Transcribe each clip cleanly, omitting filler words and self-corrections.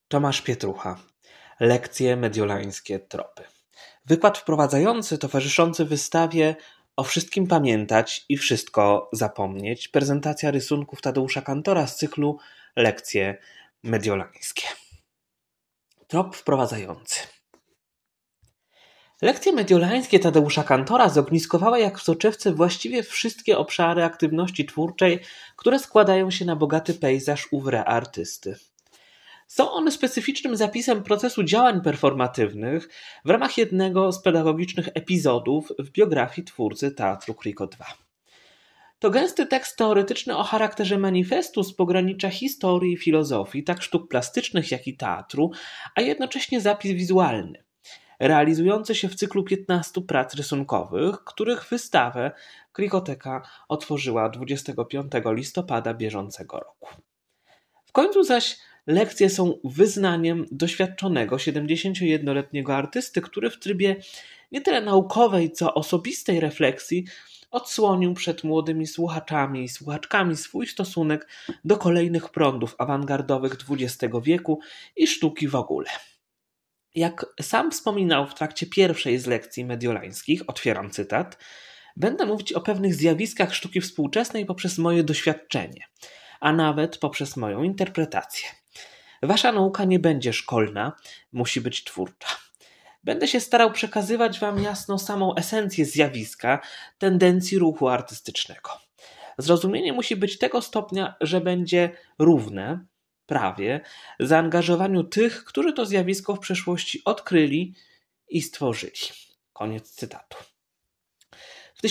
Tomasz Pietrucha. Lekcje mediolańskie tropy. Wykład wprowadzający towarzyszący wystawie O wszystkim pamiętać i wszystko zapomnieć. Prezentacja rysunków Tadeusza Kantora z cyklu Lekcje mediolańskie. Trop wprowadzający. Lekcje mediolańskie Tadeusza Kantora zogniskowały jak w soczewce właściwie wszystkie obszary aktywności twórczej, które składają się na bogaty pejzaż oeuvre artysty. Są one specyficznym zapisem procesu działań performatywnych w ramach jednego z pedagogicznych epizodów w biografii twórcy Teatru Kriko 2. To gęsty tekst teoretyczny o charakterze manifestu z pogranicza historii i filozofii, tak sztuk plastycznych jak i teatru, a jednocześnie zapis wizualny, realizujący się w cyklu 15 prac rysunkowych, których wystawę Krikoteka otworzyła 25 listopada bieżącego roku. W końcu zaś lekcje są wyznaniem doświadczonego 71-letniego artysty, który w trybie nie tyle naukowej, co osobistej refleksji odsłonił przed młodymi słuchaczami i słuchaczkami swój stosunek do kolejnych prądów awangardowych XX wieku i sztuki w ogóle. Jak sam wspominał w trakcie pierwszej z lekcji mediolańskich, otwieram cytat, będę mówić o pewnych zjawiskach sztuki współczesnej poprzez moje doświadczenie, a nawet poprzez moją interpretację. Wasza nauka nie będzie szkolna, musi być twórcza. Będę się starał przekazywać wam jasno samą esencję zjawiska, tendencji ruchu artystycznego. Zrozumienie musi być tego stopnia, że będzie równe, prawie, zaangażowaniu tych, którzy to zjawisko w przeszłości odkryli i stworzyli. Koniec cytatu. W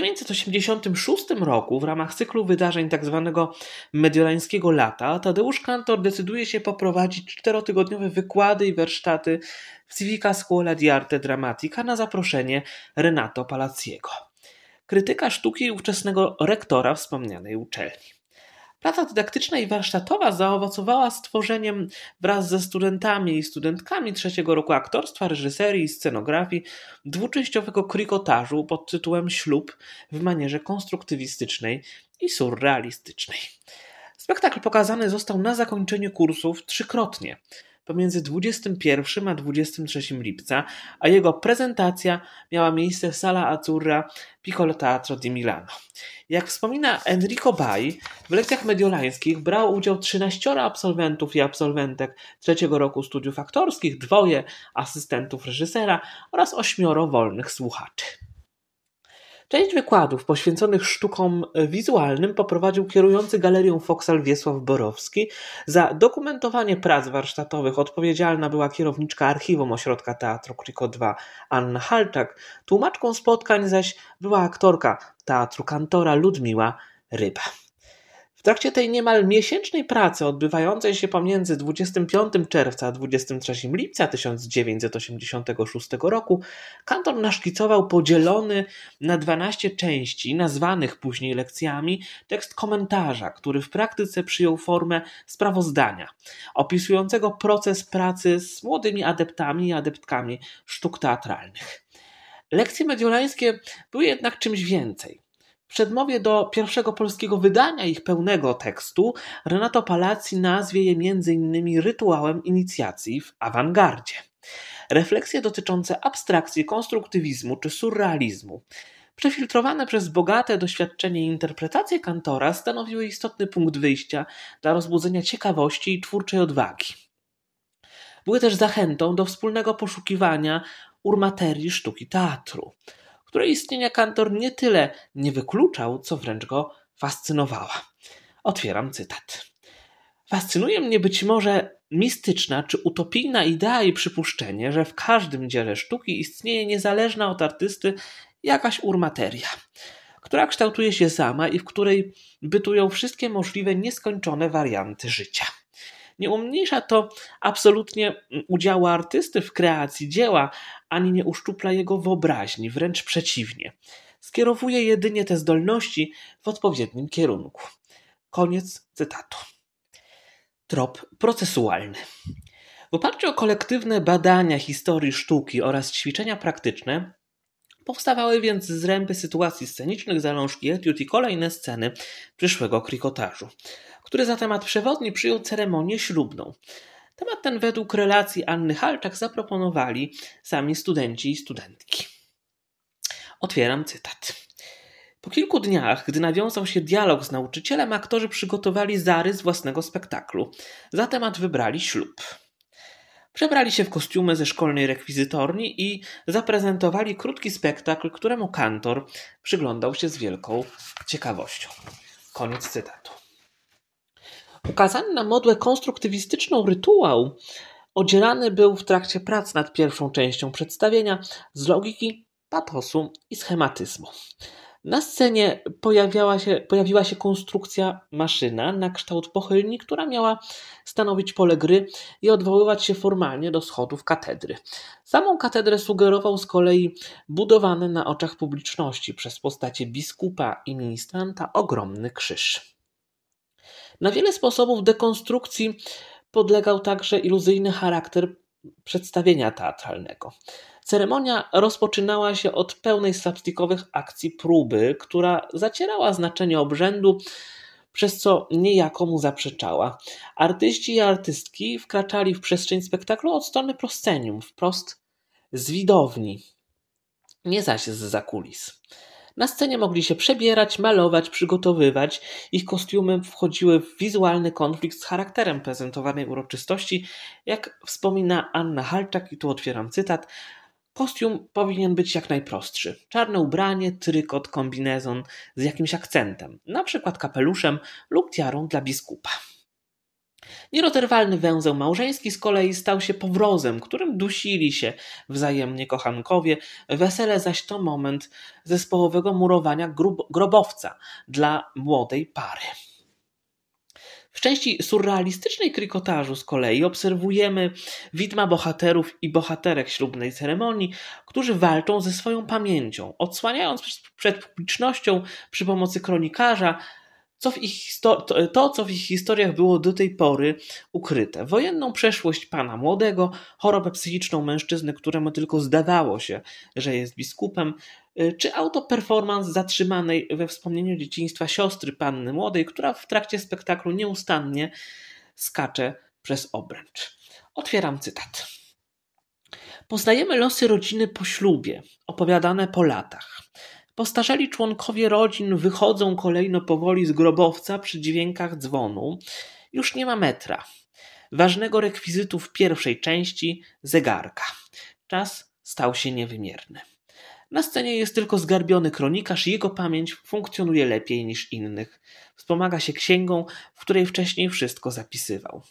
1986 roku w ramach cyklu wydarzeń tzw. mediolańskiego lata Tadeusz Kantor decyduje się poprowadzić 4-tygodniowe wykłady i warsztaty w Civica Scuola di Arte Drammatica na zaproszenie Renato Palazziego, krytyka sztuki i ówczesnego rektora wspomnianej uczelni. Praca dydaktyczna i warsztatowa zaowocowała stworzeniem wraz ze studentami i studentkami trzeciego roku aktorstwa, reżyserii i scenografii dwuczęściowego krikotażu pod tytułem Ślub w manierze konstruktywistycznej i surrealistycznej. Spektakl pokazany został na zakończeniu kursów 3-krotnie, pomiędzy 21 a 23 lipca, a jego prezentacja miała miejsce w Sala Azzurra Piccolo Teatro di Milano. Jak wspomina Enrico Bai, w lekcjach mediolańskich brało udział 13 absolwentów i absolwentek trzeciego roku studiów aktorskich, 2 asystentów reżysera oraz 8 wolnych słuchaczy. Część wykładów poświęconych sztukom wizualnym poprowadził kierujący galerią Foksal Wiesław Borowski. Za dokumentowanie prac warsztatowych odpowiedzialna była kierowniczka archiwum Ośrodka Teatru Kriko 2 Anna Halczak, tłumaczką spotkań zaś była aktorka Teatru Kantora Ludmiła Ryba. W trakcie tej niemal miesięcznej pracy odbywającej się pomiędzy 25 czerwca a 23 lipca 1986 roku Kantor naszkicował podzielony na 12 części, nazwanych później lekcjami, tekst komentarza, który w praktyce przyjął formę sprawozdania, opisującego proces pracy z młodymi adeptami i adeptkami sztuk teatralnych. Lekcje mediolańskie były jednak czymś więcej. W przedmowie do pierwszego polskiego wydania ich pełnego tekstu Renato Palazzi nazwie je m.in. rytuałem inicjacji w awangardzie. Refleksje dotyczące abstrakcji, konstruktywizmu czy surrealizmu, przefiltrowane przez bogate doświadczenie i interpretację Kantora, stanowiły istotny punkt wyjścia dla rozbudzenia ciekawości i twórczej odwagi. Były też zachętą do wspólnego poszukiwania urmaterii sztuki teatru, której istnienia Kantor nie tyle nie wykluczał, co wręcz go fascynowała. Otwieram cytat. Fascynuje mnie być może mistyczna czy utopijna idea i przypuszczenie, że w każdym dziele sztuki istnieje niezależna od artysty jakaś urmateria, która kształtuje się sama i w której bytują wszystkie możliwe nieskończone warianty życia. Nie umniejsza to absolutnie udziału artysty w kreacji dzieła, ani nie uszczupla jego wyobraźni, wręcz przeciwnie. Skierowuje jedynie te zdolności w odpowiednim kierunku. Koniec cytatu. Trop procesualny. W oparciu o kolektywne badania historii sztuki oraz ćwiczenia praktyczne powstawały więc zręby sytuacji scenicznych, zalążki etiud i kolejne sceny przyszłego krikotażu, który za temat przewodni przyjął ceremonię ślubną. Temat ten według relacji Anny Halczak zaproponowali sami studenci i studentki. Otwieram cytat. Po kilku dniach, gdy nawiązał się dialog z nauczycielem, aktorzy przygotowali zarys własnego spektaklu. Za temat wybrali ślub. Przebrali się w kostiumy ze szkolnej rekwizytorni i zaprezentowali krótki spektakl, któremu kantor przyglądał się z wielką ciekawością. Koniec cytatu. Ukazany na modłę konstruktywistyczną rytuał odzierany był w trakcie prac nad pierwszą częścią przedstawienia z logiki, patosu i schematyzmu. Na scenie pojawiła się konstrukcja maszyna na kształt pochylni, która miała stanowić pole gry i odwoływać się formalnie do schodów katedry. Samą katedrę sugerował z kolei budowany na oczach publiczności przez postacie biskupa i ministranta ogromny krzyż. Na wiele sposobów dekonstrukcji podlegał także iluzyjny charakter przedstawienia teatralnego. Ceremonia rozpoczynała się od pełnej slapstickowych akcji próby, która zacierała znaczenie obrzędu, przez co niejako mu zaprzeczała. Artyści i artystki wkraczali w przestrzeń spektaklu od strony proscenium, wprost z widowni, nie zaś zza kulis. Na scenie mogli się przebierać, malować, przygotowywać. Ich kostiumy wchodziły w wizualny konflikt z charakterem prezentowanej uroczystości. Jak wspomina Anna Halczak, i tu otwieram cytat, kostium powinien być jak najprostszy. Czarne ubranie, trykot, kombinezon z jakimś akcentem, na przykład kapeluszem lub tiarą dla biskupa. Nierozerwalny węzeł małżeński z kolei stał się powrozem, którym dusili się wzajemnie kochankowie, wesele zaś to moment zespołowego murowania grobowca dla młodej pary. W części surrealistycznej trikotażu z kolei obserwujemy widma bohaterów i bohaterek ślubnej ceremonii, którzy walczą ze swoją pamięcią, odsłaniając przed publicznością przy pomocy kronikarza co w ich historiach było do tej pory ukryte. Wojenną przeszłość pana młodego, chorobę psychiczną mężczyzny, któremu tylko zdawało się, że jest biskupem, czy autoperformance zatrzymanej we wspomnieniu dzieciństwa siostry panny młodej, która w trakcie spektaklu nieustannie skacze przez obręcz. Otwieram cytat. Poznajemy losy rodziny po ślubie, opowiadane po latach. Postarzeli członkowie rodzin wychodzą kolejno powoli z grobowca przy dźwiękach dzwonu. Już nie ma metra. Ważnego rekwizytu w pierwszej części zegarka. Czas stał się niewymierny. Na scenie jest tylko zgarbiony kronikarz i jego pamięć funkcjonuje lepiej niż innych. Wspomaga się księgą, w której wcześniej wszystko zapisywał.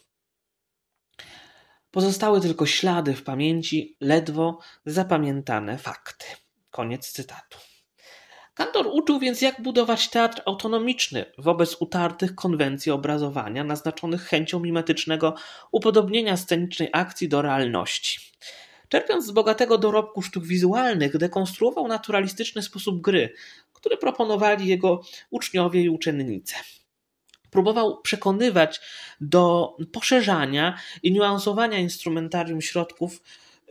Pozostały tylko ślady w pamięci, ledwo zapamiętane fakty. Koniec cytatu. Kantor uczył więc, jak budować teatr autonomiczny wobec utartych konwencji obrazowania, naznaczonych chęcią mimetycznego upodobnienia scenicznej akcji do realności. Czerpiąc z bogatego dorobku sztuk wizualnych, dekonstruował naturalistyczny sposób gry, który proponowali jego uczniowie i uczennice. Próbował przekonywać do poszerzania i niuansowania instrumentarium środków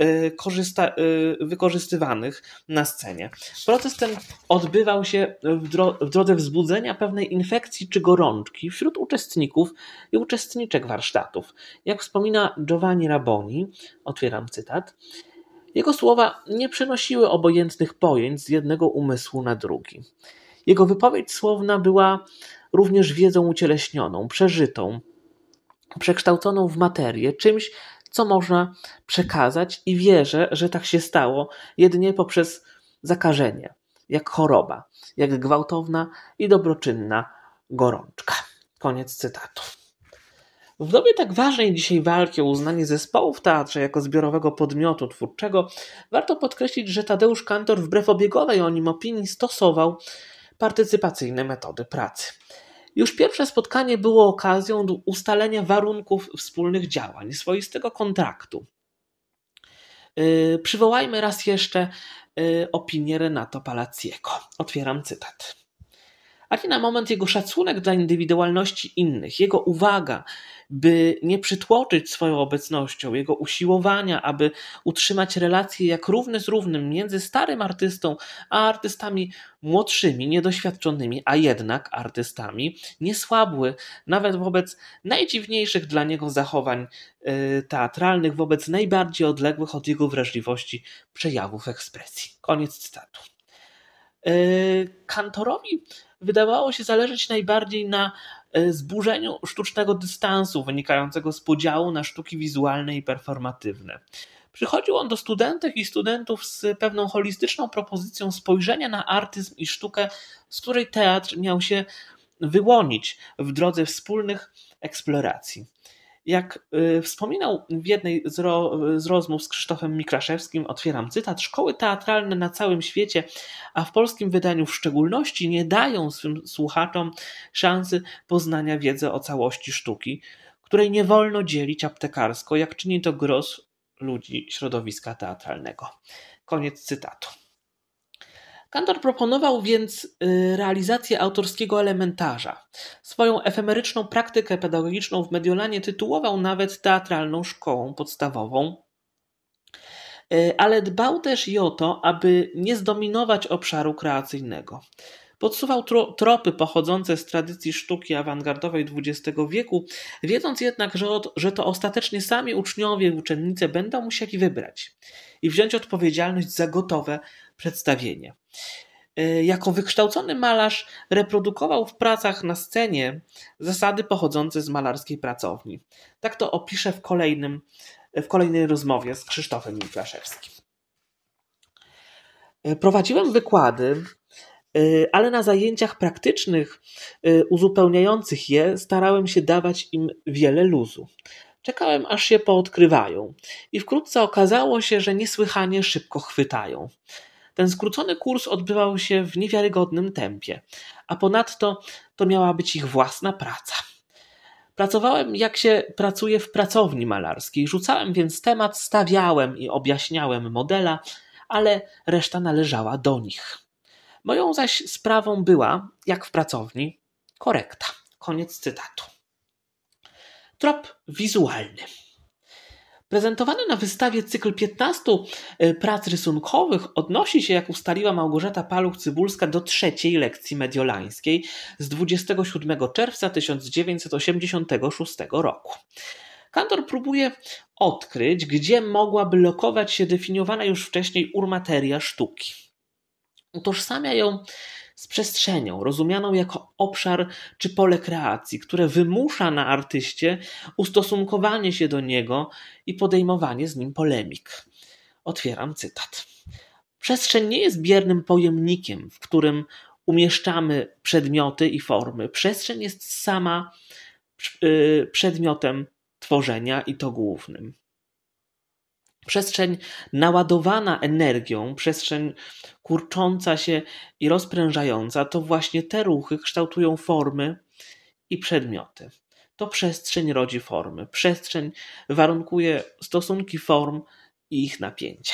wykorzystywanych na scenie. Proces ten odbywał się w drodze wzbudzenia pewnej infekcji czy gorączki wśród uczestników i uczestniczek warsztatów. Jak wspomina Giovanni Raboni, otwieram cytat, jego słowa nie przenosiły obojętnych pojęć z jednego umysłu na drugi. Jego wypowiedź słowna była również wiedzą ucieleśnioną, przeżytą, przekształconą w materię, czymś, co można przekazać, i wierzę, że tak się stało jedynie poprzez zakażenie, jak choroba, jak gwałtowna i dobroczynna gorączka. Koniec cytatu. W dobie tak ważnej dzisiaj walki o uznanie zespołu w teatrze jako zbiorowego podmiotu twórczego warto podkreślić, że Tadeusz Kantor wbrew obiegowej o nim opinii stosował partycypacyjne metody pracy. Już pierwsze spotkanie było okazją do ustalenia warunków wspólnych działań, swoistego kontraktu. Przywołajmy raz jeszcze opinię Renato Palazziego. Otwieram cytat. ani na moment jego szacunek dla indywidualności innych, jego uwaga, by nie przytłoczyć swoją obecnością, jego usiłowania, aby utrzymać relacje jak równy z równym między starym artystą a artystami młodszymi, niedoświadczonymi, a jednak artystami, nie słabły nawet wobec najdziwniejszych dla niego zachowań teatralnych, wobec najbardziej odległych od jego wrażliwości przejawów ekspresji. Koniec cytatu. Kantorowi wydawało się zależeć najbardziej na zburzeniu sztucznego dystansu wynikającego z podziału na sztuki wizualne i performatywne. Przychodził on do studentek i studentów z pewną holistyczną propozycją spojrzenia na artyzm i sztukę, z której teatr miał się wyłonić w drodze wspólnych eksploracji. Jak wspominał w jednej z rozmów z Krzysztofem Mikraszewskim, otwieram cytat, szkoły teatralne na całym świecie, a w polskim wydaniu w szczególności, nie dają swym słuchaczom szansy poznania wiedzy o całości sztuki, której nie wolno dzielić aptekarsko, jak czyni to gros ludzi środowiska teatralnego. Koniec cytatu. Kantor proponował więc realizację autorskiego elementarza. Swoją efemeryczną praktykę pedagogiczną w Mediolanie tytułował nawet teatralną szkołą podstawową, ale dbał też i o to, aby nie zdominować obszaru kreacyjnego. Podsuwał tropy pochodzące z tradycji sztuki awangardowej XX wieku, wiedząc jednak, że to ostatecznie sami uczniowie i uczennice będą musieli wybrać i wziąć odpowiedzialność za gotowe przedstawienie. Jako wykształcony malarz reprodukował w pracach na scenie zasady pochodzące z malarskiej pracowni. Tak to opiszę w kolejnej rozmowie z Krzysztofem Mikraszewskim. Prowadziłem wykłady, ale na zajęciach praktycznych uzupełniających je starałem się dawać im wiele luzu. Czekałem, aż się poodkrywają i wkrótce okazało się, że niesłychanie szybko chwytają. Ten skrócony kurs odbywał się w niewiarygodnym tempie, a ponadto to miała być ich własna praca. Pracowałem, jak się pracuje w pracowni malarskiej, rzucałem więc temat, stawiałem i objaśniałem modela, ale reszta należała do nich. Moją zaś sprawą była, jak w pracowni, korekta. Koniec cytatu. Trop wizualny. Prezentowany na wystawie cykl 15 prac rysunkowych odnosi się, jak ustaliła Małgorzata Paluch-Cybulska, do trzeciej lekcji mediolańskiej z 27 czerwca 1986 roku. Kantor próbuje odkryć, gdzie mogłaby lokować się definiowana już wcześniej urmateria sztuki. Utożsamia ją z przestrzenią, rozumianą jako obszar czy pole kreacji, które wymusza na artyście ustosunkowanie się do niego i podejmowanie z nim polemik. Otwieram cytat. Przestrzeń nie jest biernym pojemnikiem, w którym umieszczamy przedmioty i formy. Przestrzeń jest sama przedmiotem tworzenia i to głównym. Przestrzeń naładowana energią, przestrzeń kurcząca się i rozprężająca, to właśnie te ruchy kształtują formy i przedmioty. To przestrzeń rodzi formy. Przestrzeń warunkuje stosunki form i ich napięcia.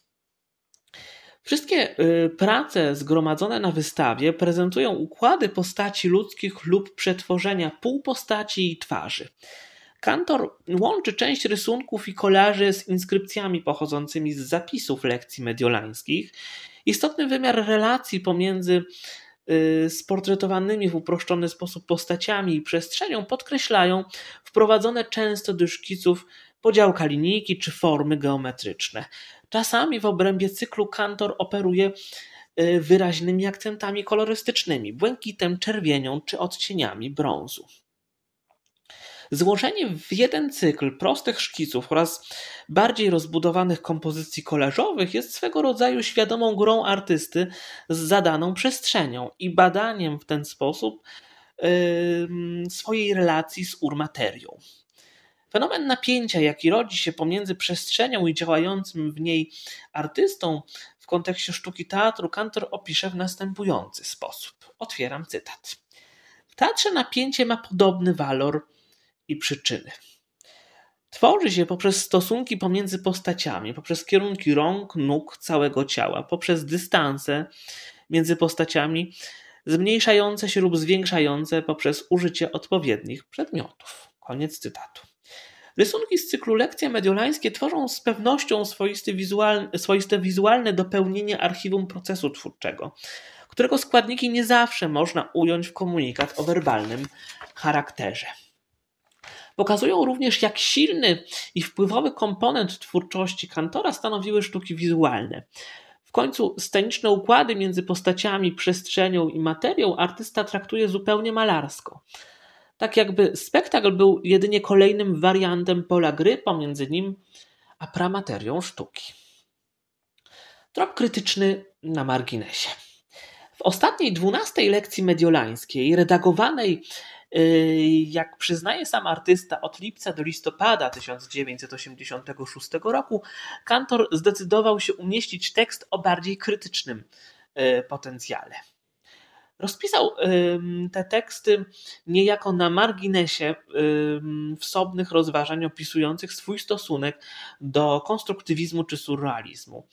Wszystkie prace zgromadzone na wystawie prezentują układy postaci ludzkich lub przetworzenia półpostaci i twarzy. Kantor łączy część rysunków i kolaży z inskrypcjami pochodzącymi z zapisów lekcji mediolańskich. Istotny wymiar relacji pomiędzy sportretowanymi w uproszczony sposób postaciami i przestrzenią podkreślają wprowadzone często do szkiców podziałka linijki czy formy geometryczne. Czasami w obrębie cyklu Kantor operuje wyraźnymi akcentami kolorystycznymi, błękitem, czerwienią czy odcieniami brązu. Złożenie w jeden cykl prostych szkiców oraz bardziej rozbudowanych kompozycji kolażowych jest swego rodzaju świadomą grą artysty z zadaną przestrzenią i badaniem w ten sposób swojej relacji z urmaterią. Fenomen napięcia, jaki rodzi się pomiędzy przestrzenią i działającym w niej artystą w kontekście sztuki teatru, Kantor opisze w następujący sposób. Otwieram cytat. W teatrze napięcie ma podobny walor i przyczyny. Tworzy się poprzez stosunki pomiędzy postaciami, poprzez kierunki rąk, nóg, całego ciała, poprzez dystanse między postaciami, zmniejszające się lub zwiększające poprzez użycie odpowiednich przedmiotów. Koniec cytatu. Rysunki z cyklu Lekcje mediolańskie tworzą z pewnością swoiste wizualne dopełnienie archiwum procesu twórczego, którego składniki nie zawsze można ująć w komunikat o werbalnym charakterze. Pokazują również, jak silny i wpływowy komponent twórczości Kantora stanowiły sztuki wizualne. W końcu sceniczne układy między postaciami, przestrzenią i materią artysta traktuje zupełnie malarsko. Tak jakby spektakl był jedynie kolejnym wariantem pola gry pomiędzy nim a pramaterią sztuki. Trop krytyczny na marginesie. W ostatniej 12 lekcji mediolańskiej, redagowanej, jak przyznaje sam artysta, od lipca do listopada 1986 roku, Kantor zdecydował się umieścić tekst o bardziej krytycznym potencjale. Rozpisał te teksty niejako na marginesie wsobnych rozważań opisujących swój stosunek do konstruktywizmu czy surrealizmu.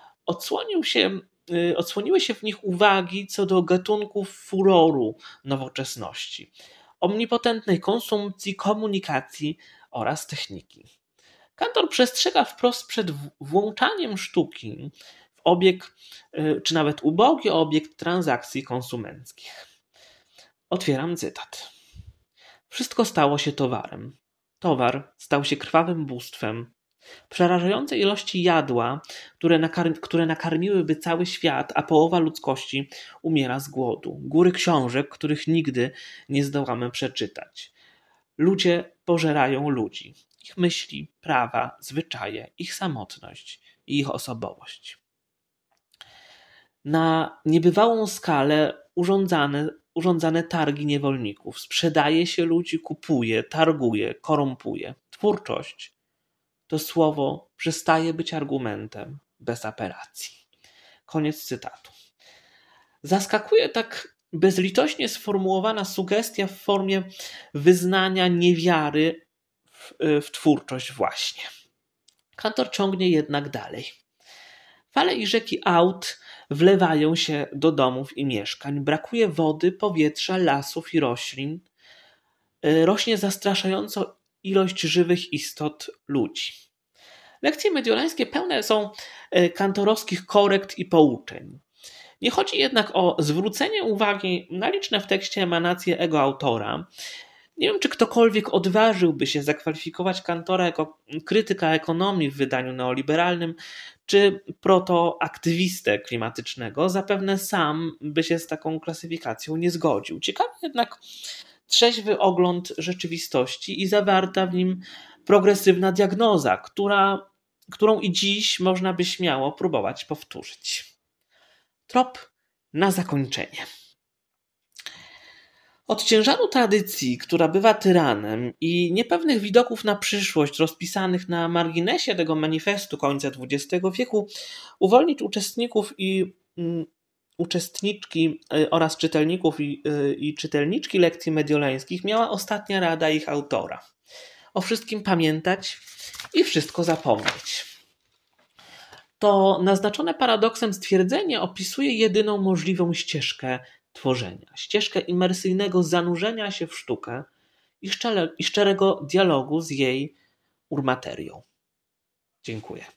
Odsłoniły się w nich uwagi co do gatunków furoru nowoczesności, omnipotentnej konsumpcji, komunikacji oraz techniki. Kantor przestrzega wprost przed włączaniem sztuki w obieg, czy nawet ubogi obiekt transakcji konsumenckich. Otwieram cytat. Wszystko stało się towarem. Towar stał się krwawym bóstwem. Przerażające ilości jadła, które nakarmiłyby cały świat, a połowa ludzkości umiera z głodu. Góry książek, których nigdy nie zdołamy przeczytać. Ludzie pożerają ludzi. Ich myśli, prawa, zwyczaje, ich samotność i ich osobowość. Na niebywałą skalę urządzane targi niewolników. Sprzedaje się ludzi, kupuje, targuje, korumpuje. Twórczość to słowo przestaje być argumentem bez apelacji. Koniec cytatu. Zaskakuje tak bezlitośnie sformułowana sugestia w formie wyznania niewiary w twórczość właśnie. Kantor ciągnie jednak dalej. Fale i rzeki aut wlewają się do domów i mieszkań. Brakuje wody, powietrza, lasów i roślin. Rośnie zastraszająco ilość żywych istot ludzi. Lekcje mediolańskie pełne są kantorowskich korekt i pouczeń. Nie chodzi jednak o zwrócenie uwagi na liczne w tekście emanacje ego autora. Nie wiem, czy ktokolwiek odważyłby się zakwalifikować Kantora jako krytyka ekonomii w wydaniu neoliberalnym, czy protoaktywistę klimatycznego. Zapewne sam by się z taką klasyfikacją nie zgodził. Ciekawy jednak trzeźwy ogląd rzeczywistości i zawarta w nim progresywna diagnoza, którą i dziś można by śmiało próbować powtórzyć. Trop na zakończenie. Od ciężaru tradycji, która bywa tyranem, i niepewnych widoków na przyszłość rozpisanych na marginesie tego manifestu końca XX wieku uwolnić uczestników i uczestniczki oraz czytelników i czytelniczki lekcji mediolańskich miała ostatnia rada ich autora. O wszystkim pamiętać i wszystko zapomnieć. To naznaczone paradoksem stwierdzenie opisuje jedyną możliwą ścieżkę tworzenia. Ścieżkę imersyjnego zanurzenia się w sztukę i szczerego dialogu z jej urmaterią. Dziękuję.